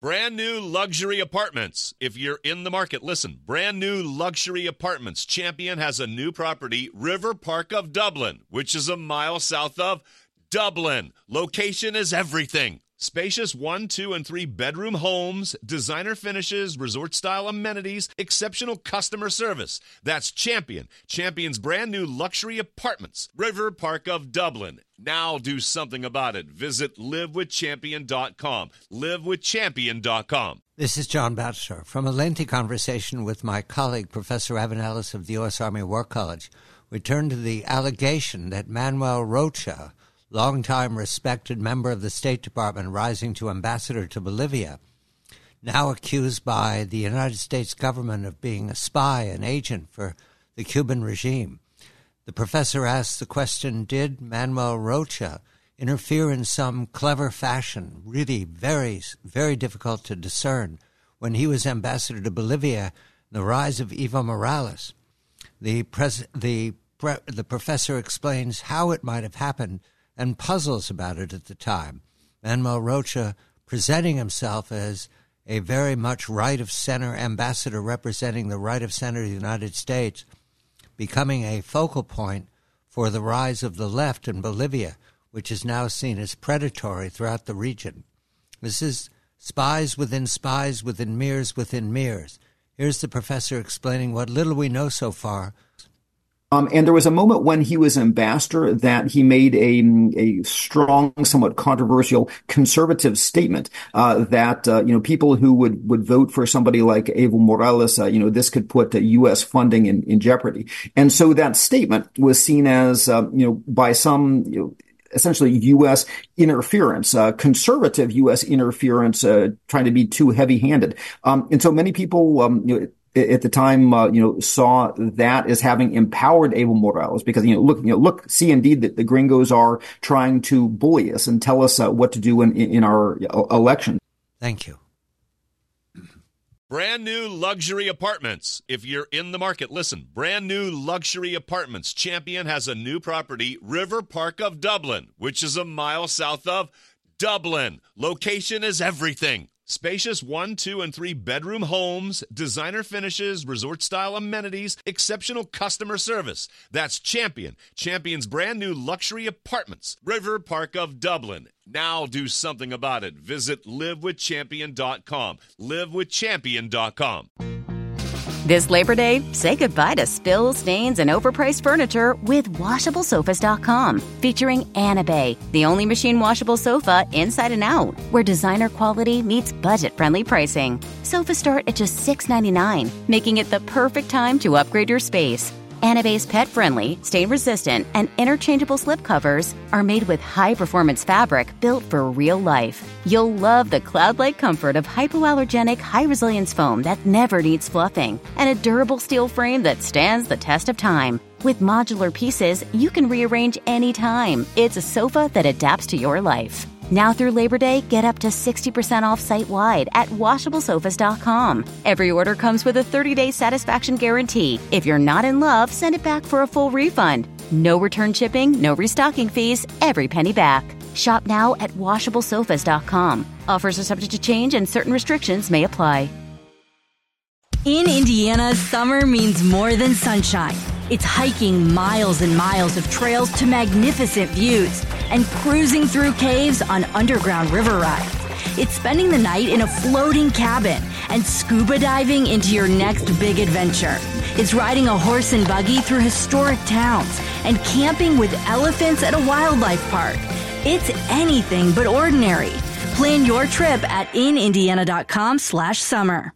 Brand new luxury apartments. If you're in the market, listen. Brand new luxury apartments. Champion has a new property, River Park of Dublin, which is a mile south of Dublin. Location is everything. Spacious 1, 2, and 3 bedroom homes, designer finishes, resort-style amenities, exceptional customer service. That's Champion. Champion's brand new luxury apartments, River Park of Dublin. Now do something about it. Visit livewithchampion.com. Livewithchampion.com. This is John Batchelor. From a lengthy conversation with my colleague, Professor Evan Ellis of the U.S. Army War College, we turn to the allegation that Manuel Rocha, longtime respected member of the State Department rising to ambassador to Bolivia, now accused by the United States government of being a spy, an agent for the Cuban regime. The professor asks the question, did Manuel Rocha interfere in some clever fashion, really very, very difficult to discern, when he was ambassador to Bolivia, the rise of Evo Morales? The professor explains how it might have happened and puzzles about it at the time. Manuel Rocha presenting himself as a very much right-of-center ambassador representing the right-of-center of the United States, becoming a focal point for the rise of the left in Bolivia, which is now seen as predatory throughout the region. This is spies within mirrors within mirrors. Here's the professor explaining what little we know so far. And there was a moment when he was ambassador that he made a strong, somewhat controversial conservative statement that people who would vote for somebody like Evo Morales, this could put U.S. funding in jeopardy. And so that statement was seen as by some essentially U.S. interference, conservative U.S. interference, trying to be too heavy-handed. And so many people at the time, saw that as having empowered Evo Morales because, look, see indeed that the gringos are trying to bully us and tell us what to do in our election. Thank you. Brand new luxury apartments. If you're in the market, listen. Brand new luxury apartments. Champion has a new property, River Park of Dublin, which is a mile south of Dublin. Location is everything. Spacious 1, 2, and 3 bedroom homes, designer finishes, resort-style amenities, exceptional customer service. That's Champion. Champion's brand new luxury apartments, River Park of Dublin. Now do something about it. Visit livewithchampion.com. Livewithchampion.com. This Labor Day, say goodbye to spills, stains, and overpriced furniture with WashableSofas.com. Featuring Anabay, the only machine washable sofa inside and out, where designer quality meets budget-friendly pricing. Sofas start at just $6.99, making it the perfect time to upgrade your space. Anabay's pet-friendly, stain-resistant, and interchangeable slipcovers are made with high-performance fabric built for real life. You'll love the cloud-like comfort of hypoallergenic, high-resilience foam that never needs fluffing, and a durable steel frame that stands the test of time. With modular pieces, you can rearrange anytime. It's a sofa that adapts to your life. Now through Labor Day, get up to 60% off site-wide at WashableSofas.com. Every order comes with a 30-day satisfaction guarantee. If you're not in love, send it back for a full refund. No return shipping, no restocking fees, every penny back. Shop now at WashableSofas.com. Offers are subject to change and certain restrictions may apply. In Indiana, summer means more than sunshine. It's hiking miles and miles of trails to magnificent views and cruising through caves on underground river rides. It's spending the night in a floating cabin and scuba diving into your next big adventure. It's riding a horse and buggy through historic towns and camping with elephants at a wildlife park. It's anything but ordinary. Plan your trip at inindiana.com/summer.